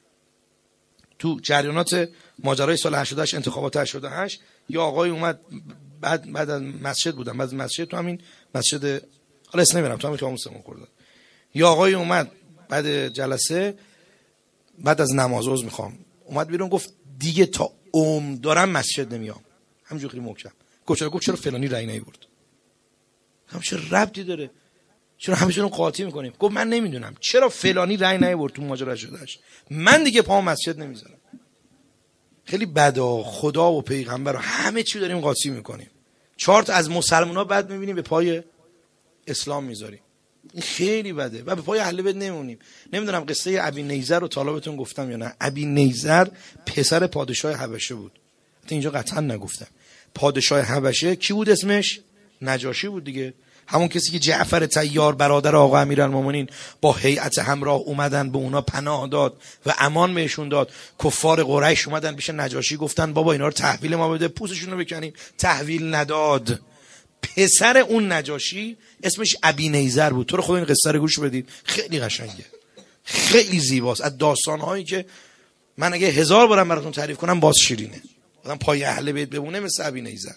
تو جریانات ماجرای سال 88 انتخابات 88 یا آقای اومد بعد از مسجد بودم، بعد مسجد تو همین مسجد حالا اسم نمیبرم، تو همین خیابون سمون خورد، یا آقای اومد بعد جلسه بعد از نماز عذر میخوام اومد بیرون گفت دیگه تا دارم مسجد نمیام، همینجوری محکم. گفت چرا فلانی رأی نیاورد؟ هم چه ربطی داره؟ چرا همشون رو قاطی میکنیم؟ گفت من نمیدونم چرا فلانی رأی نیاورد تو ماجرا شدهش، من دیگه پام مسجد نمیذارم. خیلی بدا خدا و پیغمبر و همه چی داریم قاطی میکنیم. 4 تا از مسلمان‌ها بعد میبینیم به پای اسلام میذاریم، این خیلی بده و به پای اهل بیت نمونیم. نمیدونم قصه ابی نیزر رو طالبتون گفتم یا نه. ابی نیزر پسر پادشاه حبشه بود، حتی اینجا قطعا نگفتم. پادشاه حبشه کی بود اسمش؟ نجاشی بود دیگه، همون کسی که جعفر طیار برادر آقا امیرالمومنین با هیئت همراه اومدن به اونا پناه داد و امان بهشون داد. کفار قریش اومدن پیش نجاشی گفتن بابا اینا رو تحویل ما بده، پوستشون رو بکنیم، تحویل نداد. پسر اون نجاشی اسمش ابی نیزر بود. تو رو خدا این قصه رو گوش بدید، خیلی قشنگه، خیلی زیباست، از داستان‌هایی که من اگه 1000 بارم براتون تعریف کنم باز شیرینه. آدم پای اهل بیت بمونه مثل ابی نیزر.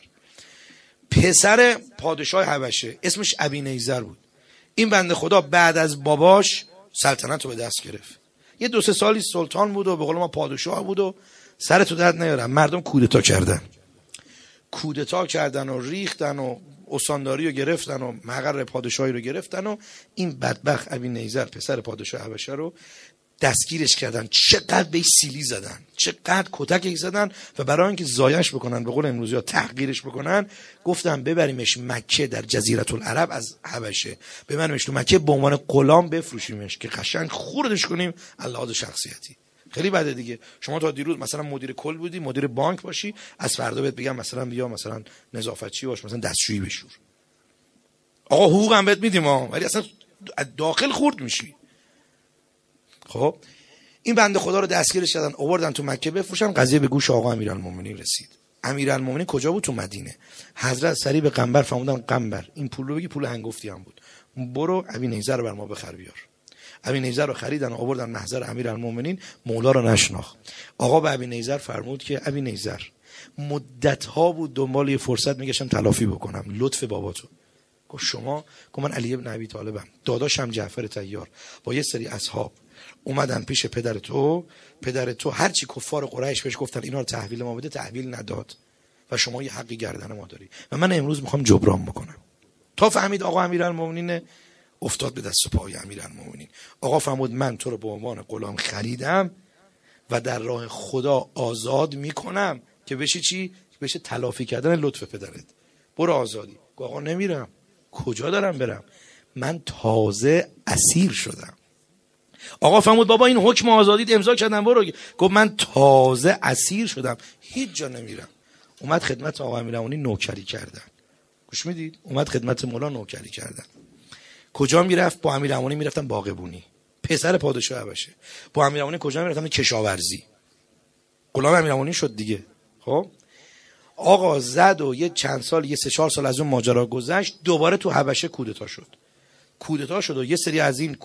پسر پادشاه حبشه اسمش ابی نیزر بود. این بنده خدا بعد از باباش سلطنت رو به دست گرفت. یه 2-3 سالی سلطان بود و به قول ما پادشاه بود و سرتو درد نیارم. مردم کودتا کردن و ریختن و استانداری رو گرفتن و مقر پادشاهی رو گرفتن و این بدبخت ابی نیزر پسر پادشاه حبشه رو دستگیرش کردن. چقدر بهش سیلی زدن، چقدر کتک زدن و برای اینکه زایش بکنن، به قول امروزی ها تحقیرش بکنن، گفتن ببریمش مکه در جزیره العرب از حبشه، ببریمش تو مکه به عنوان غلام بفروشیمش که قشنگ خوردش کنیم اللحاظ شخصیتی. خیلی بده دیگه. شما تا دیروز مثلا مدیر کل بودی، مدیر بانک باشی، از فردا بهت بگم مثلا بیا مثلا نظافتچی باش، مثلا دستشویی بشور. آقا حقوق هم بهت میدیم ولی اصلا داخل خورد میشی. خب این بنده خدا رو دستگیرش کردن، آوردن تو مکه بفروشن. قضیه به گوش آقا امیرالمومنین رسید. امیرالمومنین کجا بود؟ تو مدینه. حضرت سریع به قنبر فرمودن قنبر این پول رو بگی، پول هنگفتی هم بود، برو ابی نیزه رو بر ما بخر بیار. ابی نیزه رو خریدن، آوردن محضر امیرالمومنین. مولا رو نشناخت. آقا به ابی نیزه فرمود که ابی نیزه مدت ها بود دنبال یه فرصت میگشتم تلافی بکنم لطف باباتو. گفت شما؟ گفت من علی ابن ابی طالبم، داداشم جعفر طیار با یه سری اصحاب اومدن پیش پدر تو هرچی کفار قریش بهش گفتن اینا رو تحویل ما بده، تحویل نداد و شما یه حقی گردن ما داری و من امروز میخوام جبران بکنم. تا فهمید آقا امیرالمومنین، افتاد به دست و پای امیرالمومنین. آقا فرمود من تو رو به عنوان غلام خریدم و در راه خدا آزاد میکنم که بشه چی؟ بشه تلافی کردن لطف پدرت. برو آزادی. آقا نمیرم. کجا دارم برم؟ من تازه اسیر شدم. آقا فرمود بابا این حکم آزادیت امضا کردم برو. گفت من تازه اسیر شدم، هیچ جا نمیرم. اومد خدمت آقا امیرالمومنین نوکری کردن. گوش میدید؟ اومد خدمت مولا نوکری کردن. کجا میرفت؟ با امیرالمومنین میرفتن باغبونی، پسر پادشاه حبشه. با امیرالمومنین کجا میرفتن؟ کشاورزی. غلام امیرالمومنین شد دیگه. خب آقا زد و یه چند سال، یه 3-4 سال از اون ماجرا گذشت، دوباره تو حبشه کودتا شد و یه سری از این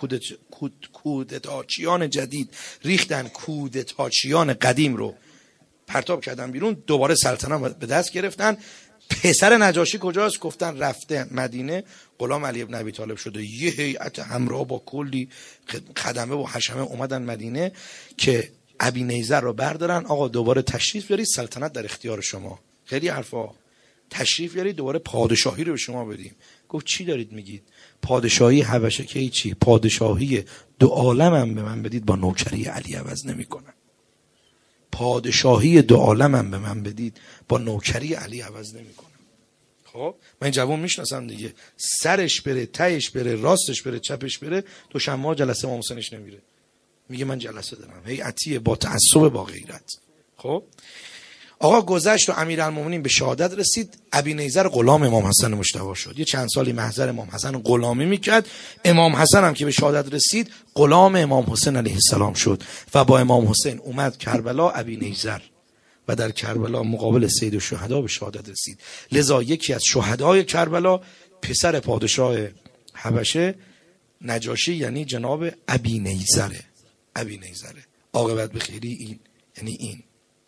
کودتاچیان جدید ریختن کودتاچیان قدیم رو پرتاب کردن بیرون، دوباره سلطنت به دست گرفتن. پسر نجاشی کجاست؟ گفتن رفته مدینه. غلام علی ابن ابی طالب شده. یه هیئت همراه با کلی خدمه و حشمه اومدن مدینه که ابی نیزه رو بردارن. آقا دوباره تشریف بیارید، سلطنت در اختیار شما. خیلی حرفا. تشریف بیارید دوباره پادشاهی رو به شما بدیم. گفت چی دارید میگید؟ پادشاهی حبشه که چی؟ پادشاهی دو عالمم به من بدید با نوکری علی عوض نمیکنم. پادشاهی دو عالمم به من بدید با نوکری علی عوض نمیکنم. خب من این جوان میشناسم دیگه، سرش بره، تهش بره، راستش بره، چپش بره، دوشنبه جلسه امام حسینش نمیره. میگه من جلسه دارم، هیئتیه، با تعصب، با غیرت. خب آقا گذشت و امیرالمومنین به شهادت رسید. ابی نیزه غلام امام حسن مجتبی شد. یه چند سالی محضر امام حسن غلامی میکرد. امام حسن هم که به شهادت رسید غلام امام حسین علیه السلام شد و با امام حسین اومد کربلا ابی نیزه و در کربلا مقابل سید الشهدا به شهادت رسید. لذا یکی از شهدای کربلا پسر پادشاه حبشه نجاشی، یعنی جناب ابی نیزه. عاقبت به خیری این یعنی این.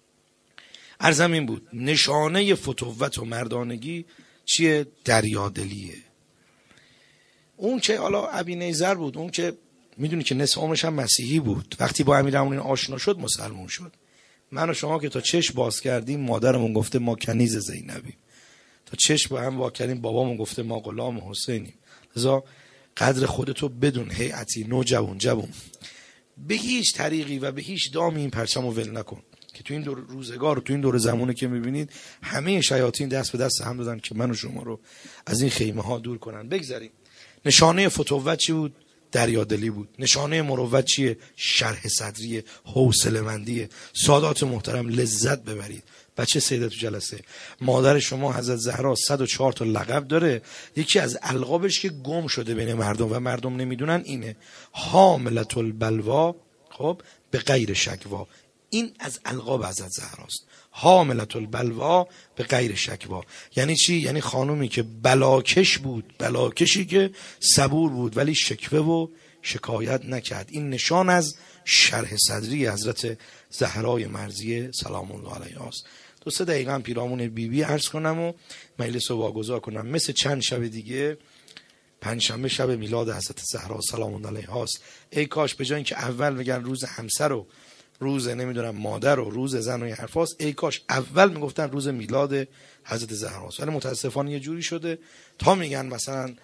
عرضم این بود نشانه فتوت و مردانگی چیه؟ دریادلیه. اون که حالا ابی نیزه بود، اون که میدونی که نصف عمرش هم مسیحی بود، وقتی با امیرالمومنین آشنا شد مسلمان شد. من و شما که تا چشم باز کردیم مادرمون گفته ما کنیز زینبیم، تا چشم با هم وا کردیم بابامون گفته ما غلام حسینیم. لذا قدر خودتو بدون، هیئتی، نوجوان، جوان، به هیچ طریقی و به هیچ دامی این پرچمو ول نکن که تو این دور روزگار و تو این دور زمانی که میبینید همه شیاطین دست به دست هم دادن که من و شما رو از این خیمه ها دور کنن. بگذاریم. نشانه فتوت چی بود؟ دریادلی بود. نشانه مروت چیه؟ شرح صدریه، حوصله‌مندیه. سادات محترم لذت ببرید. بچه سیده تو جلسه، مادر شما حضرت زهرا 104 تا لقب داره. یکی از القابش که گم شده بین مردم و مردم نمیدونن اینه حاملة البلوا، خب به غیر شکوا. این از القاب حضرت زهراست. حاملة البلوا به غیر شکوا یعنی چی؟ یعنی خانومی که بلاکش بود، بلاکشی که صبور بود ولی شکوه و شکایت نکرد. این نشان از شرح صدری حضرت زهرای مرضیه سلام الله علیها است. 2-3 دقیقه پیرامون بیبی عرض کنم و مجلس رو واگذار کنم. مثل چند شب دیگه پنجشنبه شب میلاد حضرت زهرا سلام الله علیها است. ای کاش به جای اینکه اول بگن روز همسر و روز نمیدونم مادر و روز زن و این حرفاست، ای کاش اول میگفتن روز میلاد حضرت زهرا است. ولی متاسفانه یه جوری شده تا میگن مثلا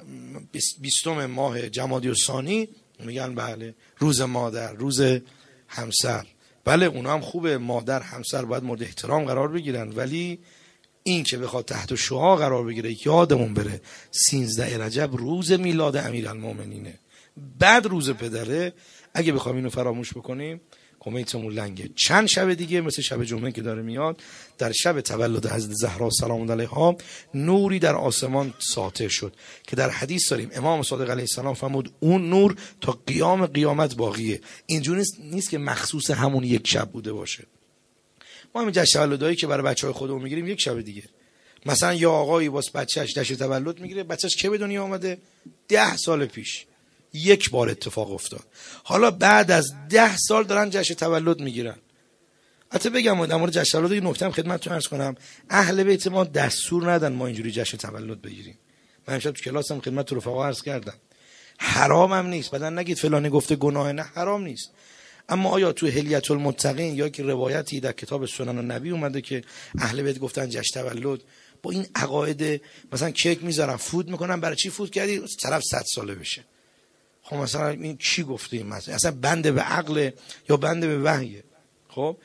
20 ماه جمادی الثانی میگن بله روز مادر، روز همسر. بله اونا هم خوبه، مادر همسر باید مورد احترام قرار بگیرن، ولی این که بخواد تحت شعاع قرار بگیره یادمون بره 13 رجب روز میلاد امیرالمومنینه، بعد روز پدره. اگه بخوام اینو فراموش بکنیم قمیتمون لنگه. چند شب دیگه مثل شب جمعه که داره میاد، در شب تولد حضرت زهرا سلام الله علیها نوری در آسمان ساطع شد که در حدیث داریم امام صادق علیه السلام فرمود اون نور تا قیام قیامت باقیه. اینجوری نیست که مخصوص همون یک شب بوده باشه. ما همین جشن تولدایی که برای بچهای خودمون میگیریم یک شب دیگه، مثلا یا آقایی واسه بچه‌اش جشن تولد میگیره، بچه‌اش که به دنیا آمده 10 سال پیش یک بار اتفاق افتاد، حالا بعد از 10 سال دارن جشن تولد میگیرن. البته بگم در مورد جشن تولد یه نکته هم خدمتتون عرض کنم، اهل بیت ما دستور ندن ما اینجوری جشن تولد بگیریم. من امشب تو کلاسم خدمت رفقا عرض کردم حرام هم نیست، بعدن نگید فلانی گفته گناه، نه حرام نیست. اما آیا تو حلیة المتقین یا که روایتی در کتاب سنن النبی اومده که اهل بیت گفتن جشن تولد با این عقاید مثلا کیک میذارن فوت میکنن، برای چی فوت کردی؟ طرف 100 ساله بشه. خب مثلا این کی گفته این مثلا؟ اصلا بنده به عقل یا بنده به وحیه. خب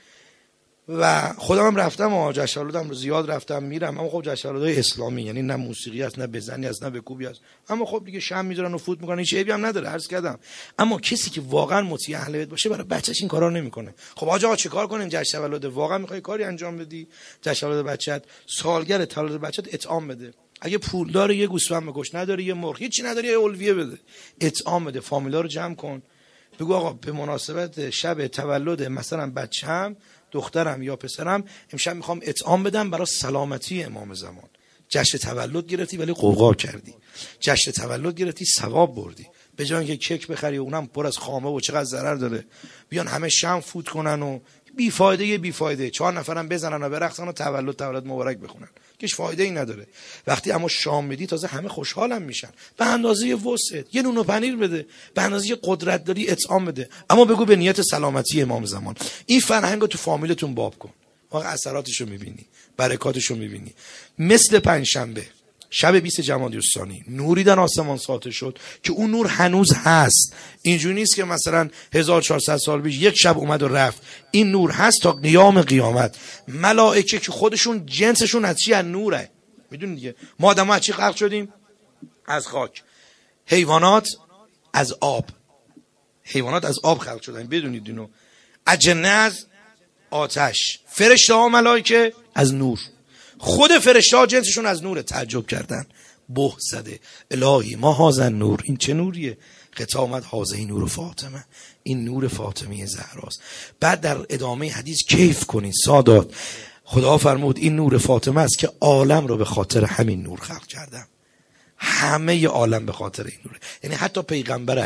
و خودم هم رفتم جشن تولدم زیاد رفتم میرم، اما خب جشن تولدهای اسلامی، یعنی نه موسیقی است نه بزنی است نه به کوبی است، اما خب دیگه شم میذارن و فوت میکنن، هیچ عیبی هم نداره عرض کردم. اما کسی که واقعا مطیع اهل بیت باشه برای بچه‌ش این کارا نمیکنه. خب آقا چیکار کنیم؟ جشن تولد واقعا میخوای کاری انجام بدی، جشن تولد بچت، سالگرد تولد بچت اطعام بده. اگه پول داره یه گوسفند بکش، نداری یه مرغ، هیچی نداری یه الویه بده، اطعام بده، فامیلا رو جمع کن، بگو آقا به مناسبت شب تولد مثلا بچه‌م، دخترم یا پسرم، امشب میخوام اطعام بدم برای سلامتی امام زمان. جشن تولد گرفتی ولی قوقا کردی، جشن تولد گرفتی ثواب بردی، به جای اینکه کیک بخری و اونم پر از خامه و چقدر ضرر داره، بیان همه شم فوت کنن و بی فایده 4 نفرم بزنن و برقصن و تولد مبارک بخونن، هیچ فایده ای نداره. وقتی اما شام میدی تازه همه خوشحالم میشن. به اندازه وسعت یه نون و پنیر بده، به اندازه قدرت داری اطعام بده، اما بگو به نیت سلامتی امام زمان. این فرهنگو تو فامیلتون باب کن، واقعا اثراتشو میبینی، برکاتشو میبینی. مثل پنجشنبه شب 20 جمادی الثانی نوری در آسمان ساطع شد که اون نور هنوز هست. اینجوری نیست که مثلا 1400 سال پیش یک شب اومد و رفت، این نور هست تا قیام قیامت. ملائکه که خودشون جنسشون از چی؟ از نوره. میدونید دیگه ما آدم‌ها از چی خلق شدیم؟ از خاک. حیوانات از آب، حیوانات از آب خلق شدن، بدونید اینو. اجنه از آتش، فرشته ها ملائکه از نور. خود فرشته ها جنسشون از نوره. تعجب کردن، بهت زده، الهی ما هازن نور، این چه نوریه؟ خطاب آمد هازه این نور فاطمه، این نور فاطمه زهراست. بعد در ادامه حدیث کیف کنید سادات، خدا فرمود این نور فاطمه است که عالم رو به خاطر همین نور خلق کردم. همه عالم به خاطر این نوره، یعنی حتی پیغمبر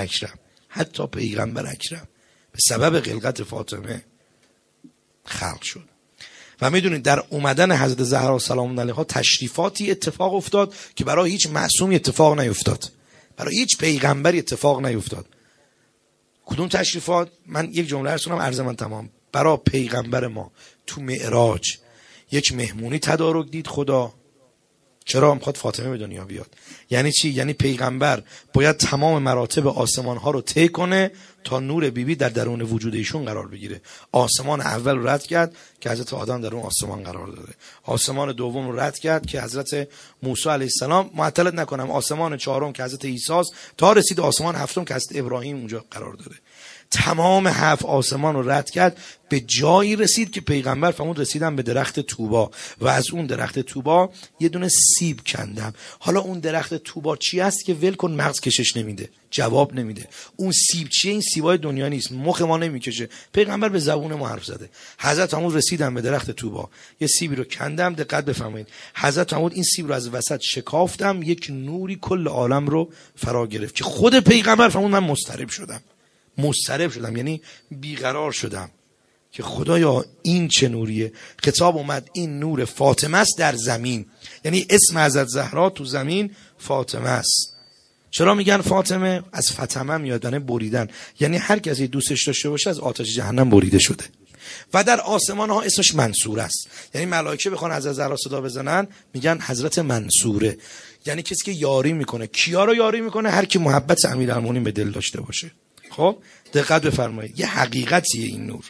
اکرم به سبب خلقت فاطمه خلق شد. و میدونید در اومدن حضرت زهرا سلام الله علیها تشریفاتی اتفاق افتاد که برای هیچ معصومی اتفاق نیفتاد، برای هیچ پیغمبری اتفاق نیفتاد. کدوم تشریفات؟ من یک جمله رسونم عرض من تمام. برای پیغمبر ما تو معراج یک مهمونی تدارک دید خدا. چرا؟ میخواد فاطمه به دنیا بیاد. یعنی چی؟ یعنی پیغمبر باید تمام مراتب آسمان ها رو طی کنه تا نور بیبی در درون وجود ایشون قرار بگیره. آسمان اول رو رد کرد که حضرت آدم در اون آسمان قرار داره، آسمان دوم رو رد کرد که حضرت موسی علیه السلام، معطلت نکنم، آسمان چهارم که حضرت عیسی است، تا رسید آسمان هفتم که حضرت ابراهیم اونجا قرار داره. تمام 7 آسمان رو رد کرد، به جایی رسید که پیغمبر فرمود رسیدم به درخت طوبا و از اون درخت طوبا یه دونه سیب کندم. حالا اون درخت طوبا چی است که ول کن مغز کشش نمیده، جواب نمیده. اون سیب چیه؟ این سیبای دنیا نیست، مخ ما نمیکشه. پیغمبر به زبون ما حرف زده. حضرت فرمود رسیدم به درخت طوبا، یه سیبی رو کندم، دقت بفرمایید. حضرت فرمود این سیب رو از وسط شکافتم، یک نوری کل عالم رو فرا گرفت که خود پیغمبر فرمود من مضطرب شدم، یعنی بیقرار شدم که خدایا این چه نوریه. خطاب اومد این نور فاطمه است در زمین، یعنی اسم حضرت زهرا تو زمین فاطمه است. چرا میگن فاطمه؟ از فاطمه میاد، یعنی بریدن، یعنی هر کسی دوستش داشته باشه از آتش جهنم بریده شده. و در آسمان ها اسمش منصور است، یعنی ملائکه بخوان حضرت زهرا صدا بزنن میگن حضرت منصوره، یعنی کسی که یاری میکنه. کیا رو یاری میکنه؟ هر کی محبت امیرالمومنین به دل داشته باشه. خب دقت بفرمایید، یه حقیقتیه این نور.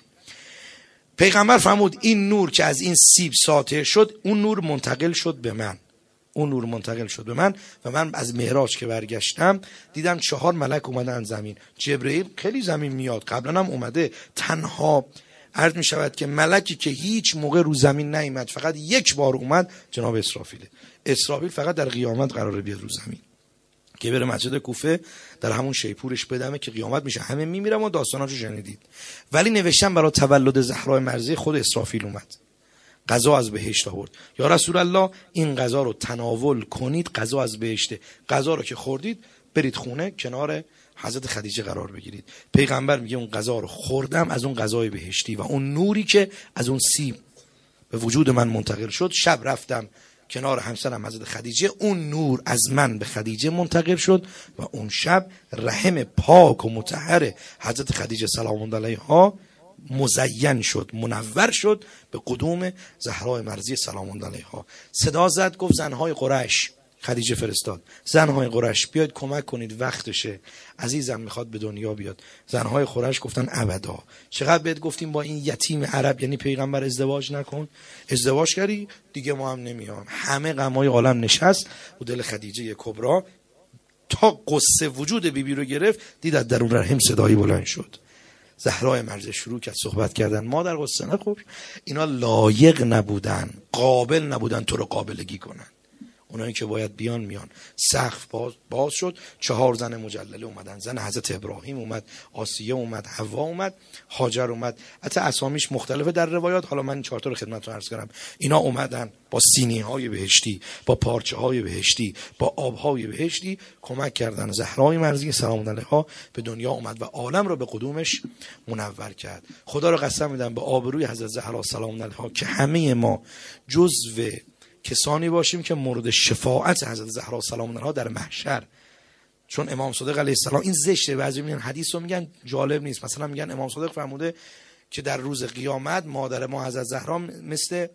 پیغمبر فرمود این نور که از این سیب ساطع شد، اون نور منتقل شد به من. اون نور منتقل شد به من و من از معراج که برگشتم دیدم 4 ملک اومدن زمین. جبرئیل خیلی زمین میاد، قبلا هم اومده. تنها عرض می شود که ملکی که هیچ موقع رو زمین نیامد، فقط یک بار اومد، جناب اسرافیله. اسرافیل فقط در قیامت قراره بیاد رو زمین که بره مسجد کوفه در همون شیپورش بدمه که قیامت میشه. همه میمیرم و داستاناشو شنیدید. ولی نوشتم برای تولد زهرا مرضیه خود اسرافیل اومد، غذا از بهشت آورد. یا رسول الله این غذا رو تناول کنید، غذا از بهشته. غذا رو که خوردید برید خونه کنار حضرت خدیجه قرار بگیرید. پیغمبر میگه اون غذا رو خوردم از اون غذای بهشتی و اون نوری که از اون سیب به وجود من منتقل شد. شب رفتم کنار همسرم حضرت خدیجه، اون نور از من به خدیجه منتقل شد و اون شب رحم پاک و مطهر حضرت خدیجه سلام الله علیها مزین شد، منور شد به قدوم زهرا مرضیه سلام الله علیها. صدا زد گفت زنهای قریش، خدیجه فرستاد زنهای قریش بیاید کمک کنید وقتشه، عزیزم میخواد به دنیا بیاد. زنهای قریش گفتن ابدا. چقدر بهت گفتیم با این یتیم عرب یعنی پیغمبر ازدواج نکن، ازدواج کردی دیگه ما هم نمیام. همه غمای عالم نشست و دل خدیجه کبرا تا قصه وجود بیبی رو گرفت. دید از درون رحم صدایی بلند شد. زهرا مرضیه شروع کرد صحبت کردن. مادر قصه نخور، اینا لایق نبودن، قابل نبودن تو رو قابلگی کنن. اونایی که باید بیان میان. سقف باز شد، 4 زن مجلله اومدن. زن حضرت ابراهیم اومد، آسیه اومد، حوا اومد، هاجر اومد. حتی اسامیش مختلفه در روایات، حالا من این 4 تا رو خدمتتون عرض کردم. اینا اومدن با سینی‌های بهشتی، با پارچه‌های بهشتی، با آب‌های بهشتی کمک کردن. زهرای مرضیه سلام الله علیها به دنیا اومد و عالم رو به قدومش منور کرد. خدا رو قسم میدم به آبروی حضرت زهرا سلام الله علیها که همه ما جزو کسانی باشیم که مورد شفاعت حضرت زهرا سلام الله علیها در محشر. چون امام صادق علیه السلام این زشته، بعضی میگن حدیث رو میگن جالب نیست. مثلا میگن امام صادق فرموده که در روز قیامت مادر ما حضرت زهرا مثل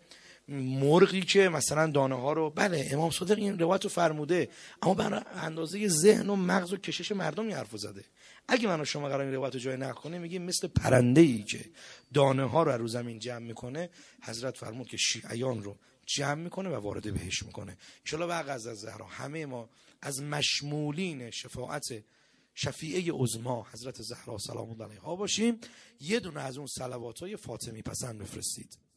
مرغی که مثلا دانه ها رو، بله امام صادق این روایت رو فرموده، اما بر اندازه ذهن و مغز و کشش مردم این حرفو زده. اگه من و شما قرار این روایت رو جای نقل کنیم میگیم مثل پرنده‌ای که دانه ها رو روز زمین جمع میکنه، حضرت فرمود که شیعیان رو جمع میکنه و وارد بهشت میکنه. ان شاء الله و از زهرا همه ما از مشمولین شفاعت شفیعه عظما حضرت زهرا سلام الله علیها باشیم. یه دونه از اون صلوات‌های فاطمی پسند بفرستید.